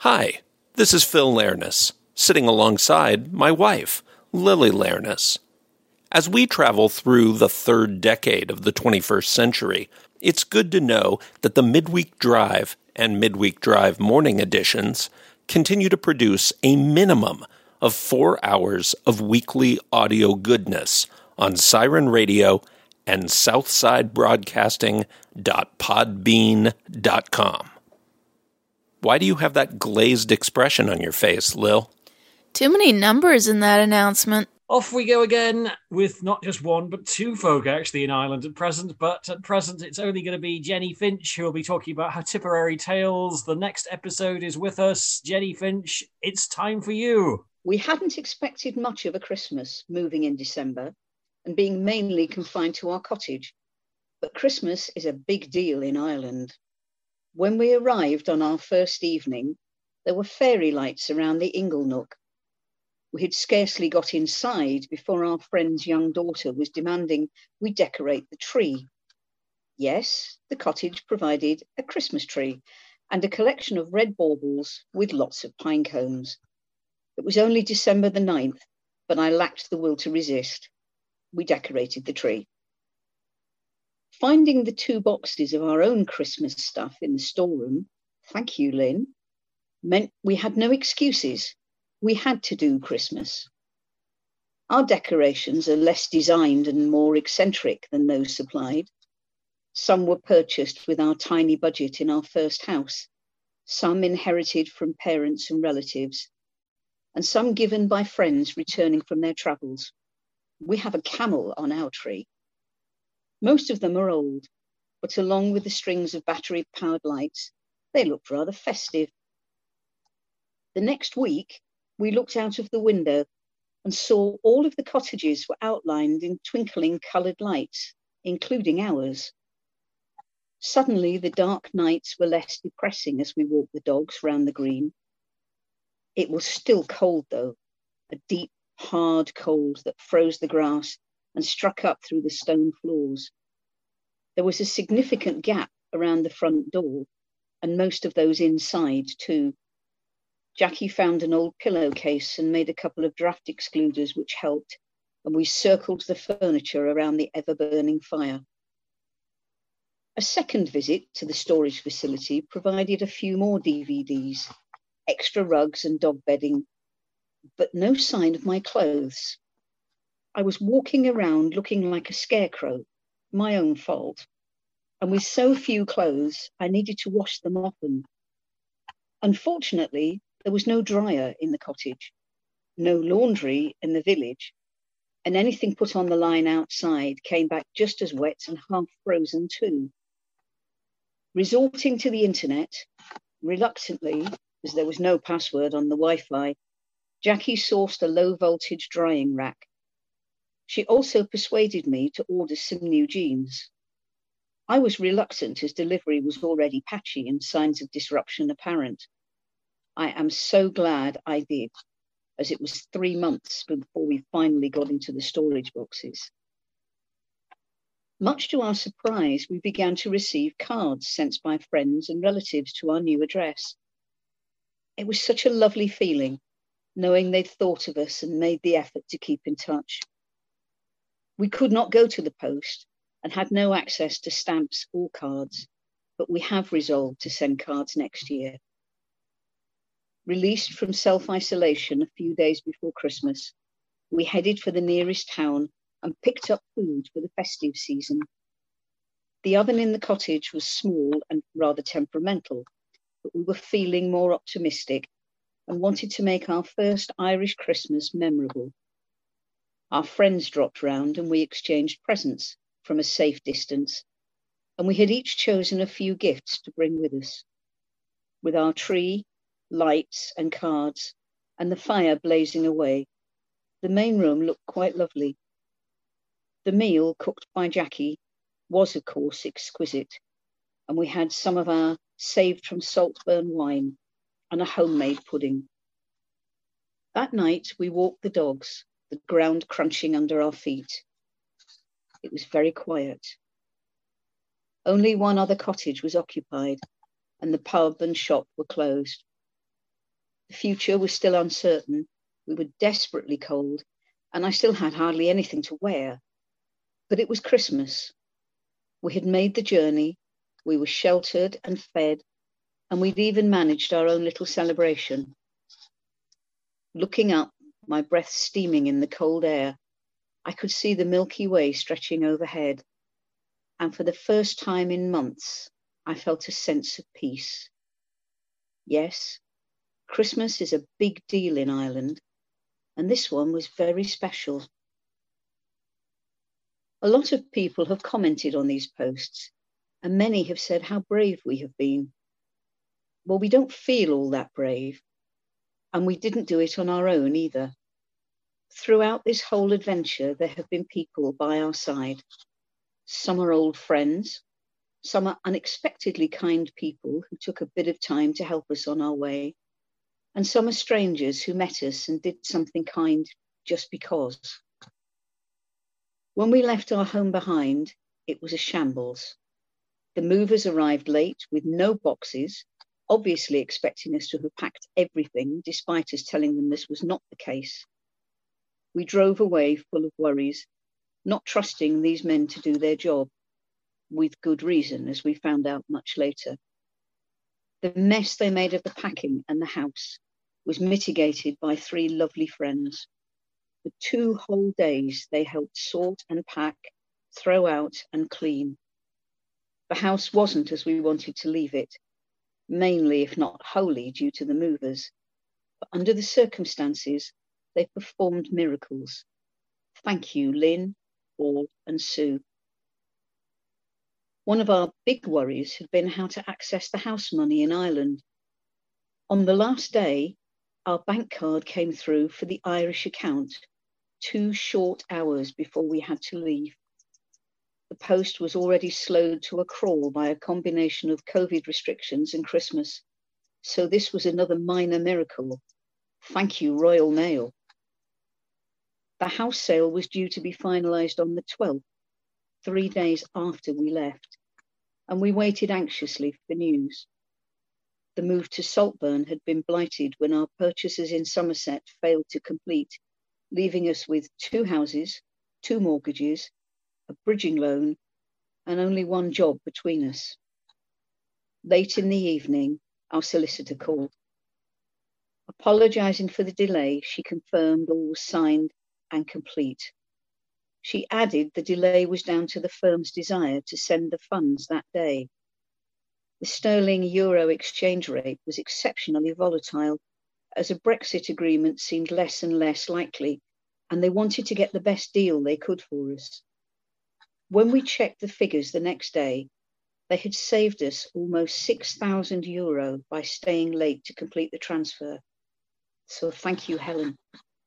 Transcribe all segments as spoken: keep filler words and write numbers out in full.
Hi, this is Phil Lairness, sitting alongside my wife, Lily Lairness. As we travel through the third decade of the twenty-first century, it's good to know that the Midweek Drive and Midweek Drive morning editions continue to produce a minimum of four hours of weekly audio goodness on Siren Radio and southside broadcasting dot podbean dot com. Why do you have that glazed expression on your face, Lil? Too many numbers in that announcement. Off we go again with not just one, but two folk actually in Ireland at present. But at present, it's only going to be Jenny Finch who will be talking about her Tipperary Tales. The next episode is with us. Jenny Finch, it's time for you. We hadn't expected much of a Christmas moving in December and being mainly confined to our cottage. But Christmas is a big deal in Ireland. When we arrived on our first evening, there were fairy lights around the Inglenook. We had scarcely got inside before our friend's young daughter was demanding we decorate the tree. Yes, the cottage provided a Christmas tree and a collection of red baubles with lots of pine cones. It was only December the ninth, but I lacked the will to resist. We decorated the tree. Finding the two boxes of our own Christmas stuff in the storeroom, thank you, Lynn, meant we had no excuses. We had to do Christmas. Our decorations are less designed and more eccentric than those supplied. Some were purchased with our tiny budget in our first house, some inherited from parents and relatives, and some given by friends returning from their travels. We have a camel on our tree. Most of them are old, but along with the strings of battery-powered lights, they looked rather festive. The next week, we looked out of the window and saw all of the cottages were outlined in twinkling coloured lights, including ours. Suddenly, the dark nights were less depressing as we walked the dogs round the green. It was still cold, though, a deep, hard cold that froze the grass and struck up through the stone floors. There was a significant gap around the front door, and most of those inside too. Jackie found an old pillowcase and made a couple of draft excluders which helped, and we circled the furniture around the ever-burning fire. A second visit to the storage facility provided a few more D V Ds, extra rugs and dog bedding, but no sign of my clothes. I was walking around looking like a scarecrow, my own fault. And with so few clothes, I needed to wash them often. Unfortunately, there was no dryer in the cottage, no laundry in the village, and anything put on the line outside came back just as wet and half frozen too. Resorting to the internet, reluctantly, as there was no password on the Wi-Fi, Jackie sourced a low-voltage drying rack. She also persuaded me to order some new jeans. I was reluctant as delivery was already patchy and signs of disruption apparent. I am so glad I did, as it was three months before we finally got into the storage boxes. Much to our surprise, we began to receive cards sent by friends and relatives to our new address. It was such a lovely feeling, knowing they'd thought of us and made the effort to keep in touch. We could not go to the post and had no access to stamps or cards, but we have resolved to send cards next year. Released from self-isolation a few days before Christmas, we headed for the nearest town and picked up food for the festive season. The oven in the cottage was small and rather temperamental, but we were feeling more optimistic and wanted to make our first Irish Christmas memorable. Our friends dropped round and we exchanged presents from a safe distance, and we had each chosen a few gifts to bring with us. With our tree, lights and cards, and the fire blazing away, the main room looked quite lovely. The meal, cooked by Jackie, was of course exquisite, and we had some of our saved from Saltburn wine and a homemade pudding. That night we walked the dogs, the ground crunching under our feet. It was very quiet. Only one other cottage was occupied, and the pub and shop were closed. The future was still uncertain. We were desperately cold, and I still had hardly anything to wear. But it was Christmas. We had made the journey, we were sheltered and fed, and we'd even managed our own little celebration. Looking up, my breath steaming in the cold air, I could see the Milky Way stretching overhead, and for the first time in months, I felt a sense of peace. Yes, Christmas is a big deal in Ireland, and this one was very special. A lot of people have commented on these posts, and many have said how brave we have been. Well, we don't feel all that brave, and we didn't do it on our own either. Throughout this whole adventure, there have been people by our side. Some are old friends, some are unexpectedly kind people who took a bit of time to help us on our way, and some are strangers who met us and did something kind just because. When we left our home behind, it was a shambles. The movers arrived late with no boxes, obviously expecting us to have packed everything, despite us telling them this was not the case. We drove away full of worries, not trusting these men to do their job, with good reason, as we found out much later. The mess they made of the packing and the house was mitigated by three lovely friends. For two whole days, they helped sort and pack, throw out and clean. The house wasn't as we wanted to leave it, mainly, if not wholly, due to the movers. But under the circumstances, they performed miracles. Thank you, Lynn, Paul and Sue. One of our big worries had been how to access the house money in Ireland. On the last day, our bank card came through for the Irish account, two short hours before we had to leave. The post was already slowed to a crawl by a combination of COVID restrictions and Christmas. So this was another minor miracle. Thank you, Royal Mail. The house sale was due to be finalised on the twelfth, three days after we left, and we waited anxiously for news. The move to Saltburn had been blighted when our purchases in Somerset failed to complete, leaving us with two houses, two mortgages, a bridging loan, and only one job between us. Late in the evening, our solicitor called. Apologising for the delay, she confirmed all was signed and complete. She added the delay was down to the firm's desire to send the funds that day. The sterling-euro exchange rate was exceptionally volatile, as a Brexit agreement seemed less and less likely, and they wanted to get the best deal they could for us. When we checked the figures the next day, they had saved us almost six thousand euro by staying late to complete the transfer. So thank you, Helen.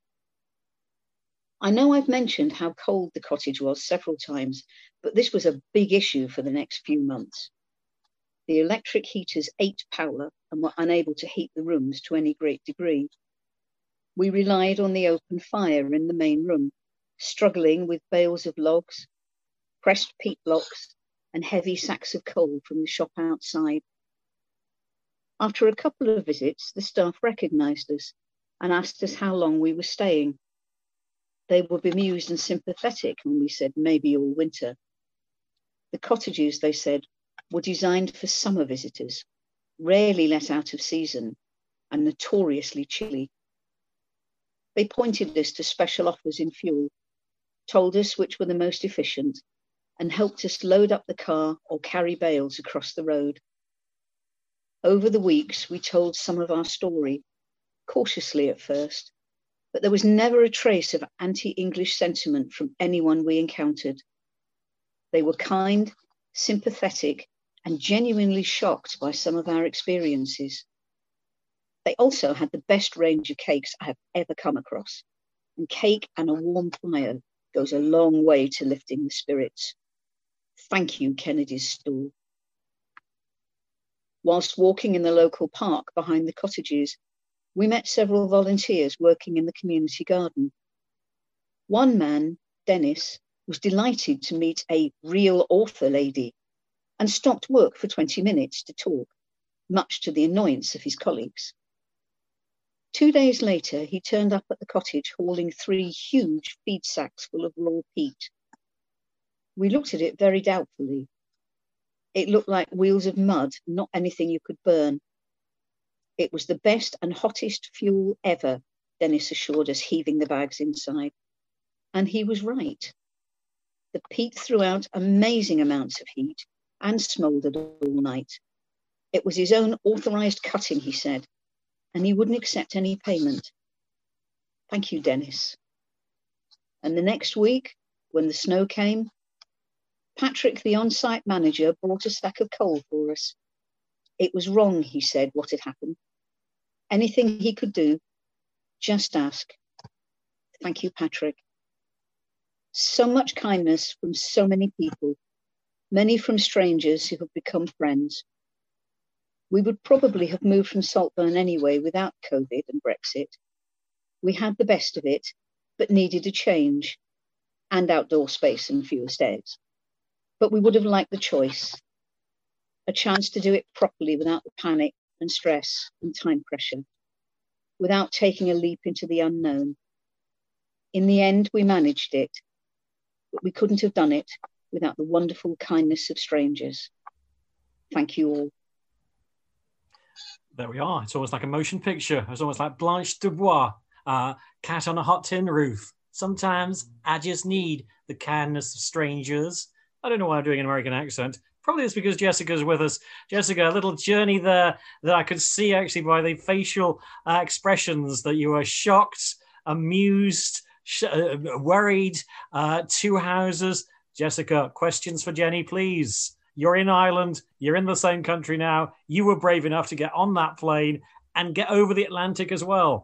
I know I've mentioned how cold the cottage was several times, but this was a big issue for the next few months. The electric heaters ate power and were unable to heat the rooms to any great degree. We relied on the open fire in the main room, struggling with bales of logs, pressed peat blocks, and heavy sacks of coal from the shop outside. After a couple of visits, the staff recognised us and asked us how long we were staying. They were bemused and sympathetic when we said maybe all winter. The cottages, they said, were designed for summer visitors, rarely let out of season, and notoriously chilly. They pointed us to special offers in fuel, told us which were the most efficient, and helped us load up the car or carry bales across the road. Over the weeks, we told some of our story, cautiously at first, but there was never a trace of anti-English sentiment from anyone we encountered. They were kind, sympathetic, and genuinely shocked by some of our experiences. They also had the best range of cakes I have ever come across, and cake and a warm fire goes a long way to lifting the spirits. Thank you, Kennedy's Store. Whilst walking in the local park behind the cottages, we met several volunteers working in the community garden. One man, Dennis, was delighted to meet a real author lady and stopped work for twenty minutes to talk, much to the annoyance of his colleagues. Two days later, he turned up at the cottage hauling three huge feed sacks full of raw peat. We looked at it very doubtfully. It looked like wheels of mud, not anything you could burn. It was the best and hottest fuel ever, Dennis assured us, heaving the bags inside. And he was right. The peat threw out amazing amounts of heat and smouldered all night. It was his own authorised cutting, he said, and he wouldn't accept any payment. Thank you, Dennis. And the next week, when the snow came, Patrick, the on-site manager, brought a sack of coal for us. It was wrong, he said, what had happened. Anything he could do, just ask. Thank you, Patrick. So much kindness from so many people, many from strangers who have become friends. We would probably have moved from Saltburn anyway without COVID and Brexit. We had the best of it, but needed a change and outdoor space and fewer stairs. But we would have liked the choice, a chance to do it properly without the panic and stress and time pressure, without taking a leap into the unknown. In the end, we managed it, but we couldn't have done it without the wonderful kindness of strangers. Thank you all. There we are. It's almost like a motion picture. It's almost like Blanche Dubois, uh, Cat on a Hot Tin Roof. Sometimes I just need the kindness of strangers. I don't know why I'm doing an American accent. Probably it's because Jessica's with us. Jessica, a little journey there that I could see actually by the facial uh, expressions that you were shocked, amused, sh- uh, worried, uh, two houses. Jessica, questions for Jenny, please. You're in Ireland. You're in the same country now. You were brave enough to get on that plane and get over the Atlantic as well.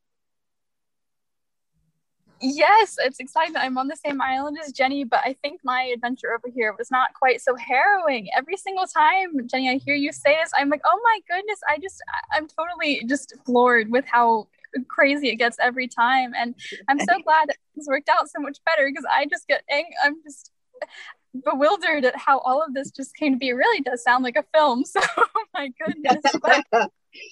Yes, it's exciting that I'm on the same island as Jenny, but I think my adventure over here was not quite so harrowing. Every single time, Jenny, I hear you say this, I'm like, oh my goodness, I just, I'm totally just floored with how crazy it gets every time. And I'm so glad that it's worked out so much better because I just get, ang- I'm just bewildered at how all of this just came to be. It really does sound like a film. So, oh my goodness. But,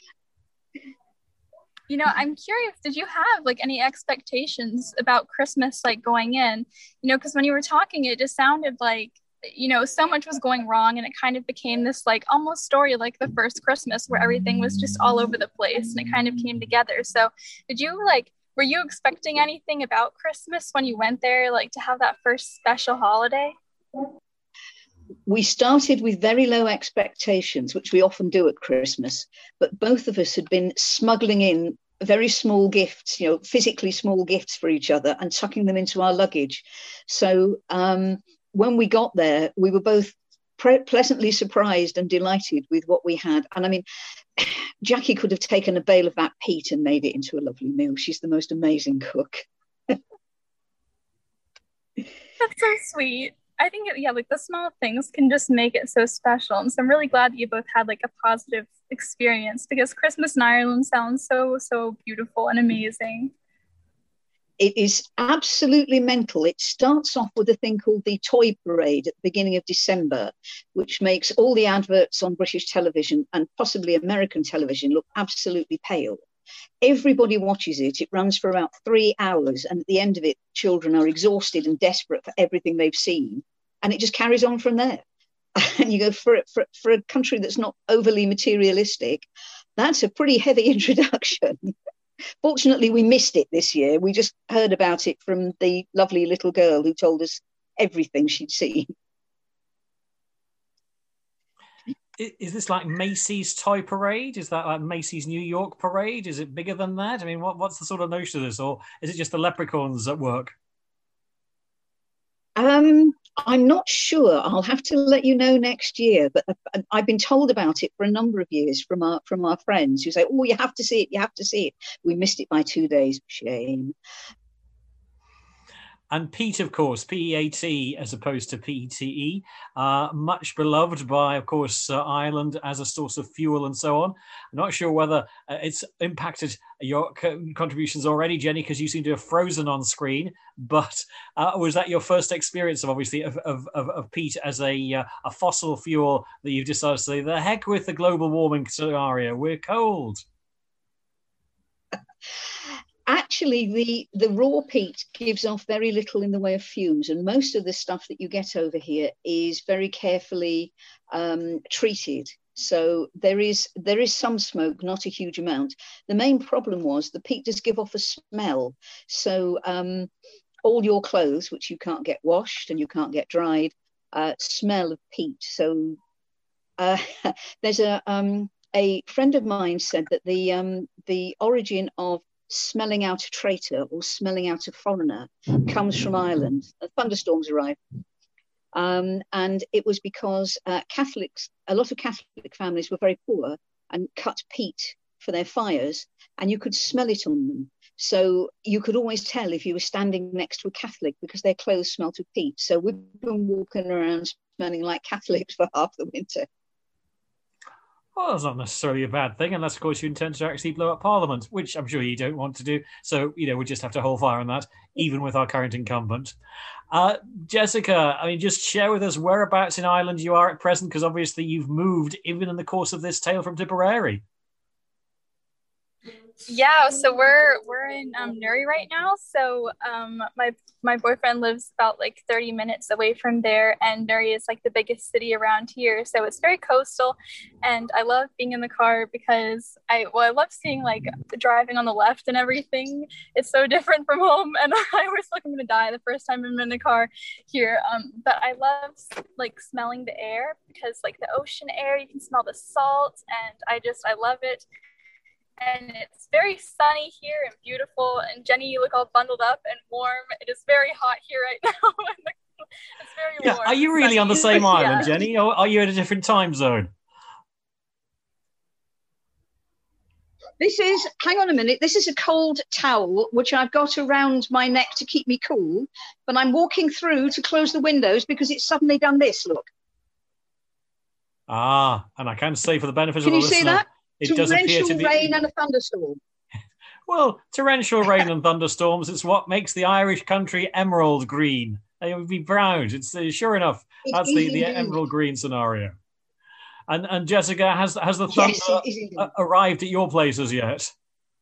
you know, I'm curious, did you have like any expectations about Christmas, like going in, you know, because when you were talking, it just sounded like, you know, so much was going wrong and it kind of became this like almost story like the first Christmas where everything was just all over the place and it kind of came together. So did you like, were you expecting anything about Christmas when you went there, like to have that first special holiday? We started with very low expectations, which we often do at Christmas, but both of us had been smuggling in very small gifts, you know, physically small gifts for each other and tucking them into our luggage. So um, when we got there, we were both pre- pleasantly surprised and delighted with what we had. And I mean, Jackie could have taken a bale of that peat and made it into a lovely meal. She's the most amazing cook. That's so sweet. I think, yeah, like the small things can just make it so special. And so I'm really glad that you both had like a positive experience because Christmas in Ireland sounds so, so beautiful and amazing. It is absolutely mental. It starts off with a thing called the Toy Parade at the beginning of December, which makes all the adverts on British television and possibly American television look absolutely pale. Everybody watches it. It runs for about three hours. And at the end of it, children are exhausted and desperate for everything they've seen. And it just carries on from there. And you go, for, for, for a country that's not overly materialistic, that's a pretty heavy introduction. Fortunately, we missed it this year. We just heard about it from the lovely little girl who told us everything she'd seen. Is this like Macy's Toy Parade? Is that like Macy's New York Parade? Is it bigger than that? I mean, what, what's the sort of notion of this? Or is it just the leprechauns at work? Um, I'm not sure. I'll have to let you know next year. But I've been told about it for a number of years from our from our friends who say, oh, you have to see it, you have to see it. We missed it by two days. Shame. And peat, of course, P E A T as opposed to P E T E, uh, much beloved by, of course, uh, Ireland as a source of fuel and so on. I'm not sure whether uh, it's impacted your co- contributions already, Jenny, because you seem to have frozen on screen. But uh, was that your first experience of, obviously, of, of, of, of peat as a, uh, a fossil fuel that you've decided to say, the heck with the global warming scenario, we're cold? actually, the, the raw peat gives off very little in the way of fumes, and most of the stuff that you get over here is very carefully um, treated. So there is there is some smoke, not a huge amount. The main problem was the peat does give off a smell. So um, all your clothes, which you can't get washed and you can't get dried, uh, smell of peat. So uh, there's a um, a friend of mine said that the um, the origin of smelling out a traitor or smelling out a foreigner comes from Ireland. Uh, thunderstorms arrive. Um, and it was because uh, Catholics, a lot of Catholic families were very poor and cut peat for their fires, and you could smell it on them. So you could always tell if you were standing next to a Catholic because their clothes smelt of peat. So we've been walking around smelling like Catholics for half the winter. Well, that's not necessarily a bad thing, unless, of course, you intend to actually blow up Parliament, which I'm sure you don't want to do. So, you know, we just have to hold fire on that, even with our current incumbent. Uh, Jessica, I mean, just share with us whereabouts in Ireland you are at present, because obviously you've moved even in the course of this tale from Tipperary. Yeah, so we're we're in um, Newry right now. So um, my my boyfriend lives about like thirty minutes away from there, and Newry is like the biggest city around here. So it's very coastal, and I love being in the car because I well I love seeing like the driving on the left and everything. It's so different from home, and I always feel like I'm gonna die the first time I'm in the car here. Um, but I love like smelling the air because like the ocean air, you can smell the salt, and I just I love it. And it's very sunny here and beautiful. And Jenny, you look all bundled up and warm. It is very hot here right now. It's very yeah. warm. Are you really sunny. on the same island, Yeah. Jenny, or are you at a different time zone? This is, hang on a minute, this is a cold towel, which I've got around my neck to keep me cool. But I'm walking through to close the windows because it's suddenly done this, look. Ah, and I can say for the benefit Can of the you see listener, that? it does appear Torrential to be... rain and a thunderstorm. Well, torrential rain and thunderstorms, it's what makes the Irish country emerald green. They would be brown. It's uh, sure enough, It that's is the, the indeed. emerald green scenario. And and Jessica, has has the thunder Yes, it is indeed. uh, arrived at your places yet?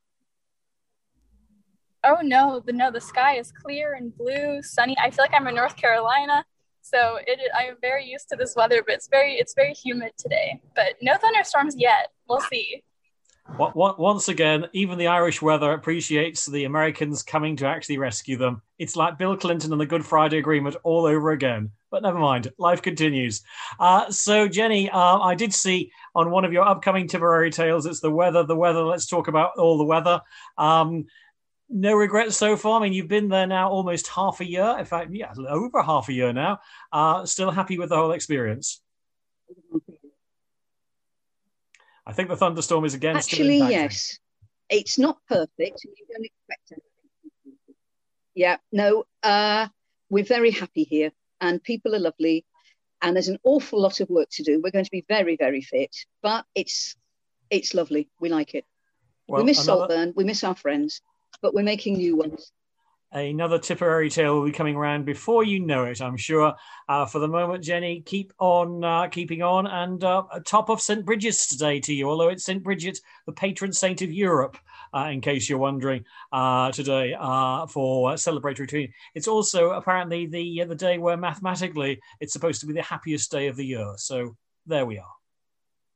Oh no, the no, the sky is clear and blue, sunny. I feel like I'm in North Carolina. So it, I'm very used to this weather, but it's very it's very humid today. But no thunderstorms yet. We'll see. What, what, once again, even the Irish weather appreciates the Americans coming to actually rescue them. It's like Bill Clinton and the Good Friday Agreement all over again. But never mind, life continues. Uh, so, Jenny, uh, I did see on one of your upcoming Tipperary tales, it's the weather, the weather. Let's talk about all the weather. Um, no regrets so far. I mean, you've been there now almost half a year. In fact, yeah, over half a year now. Uh, still happy with the whole experience? I think the thunderstorm is again Actually, still impacting. yes. It's not perfect. You don't expect it. Yeah, no, uh, we're very happy here and people are lovely and there's an awful lot of work to do. We're going to be very, very fit, but it's it's lovely. We like it. Well, we miss another, Saltburn, we miss our friends, but we're making new ones. Another Tipperary tale will be coming around before you know it, I'm sure. Uh, for the moment, Jenny, keep on uh, keeping on. And uh, top of Saint Bridget's today to you, although it's Saint Bridget, the patron saint of Europe, uh, in case you're wondering, uh, today uh, for celebratory tweet. It's also apparently the, uh, the day where mathematically it's supposed to be the happiest day of the year. So there we are.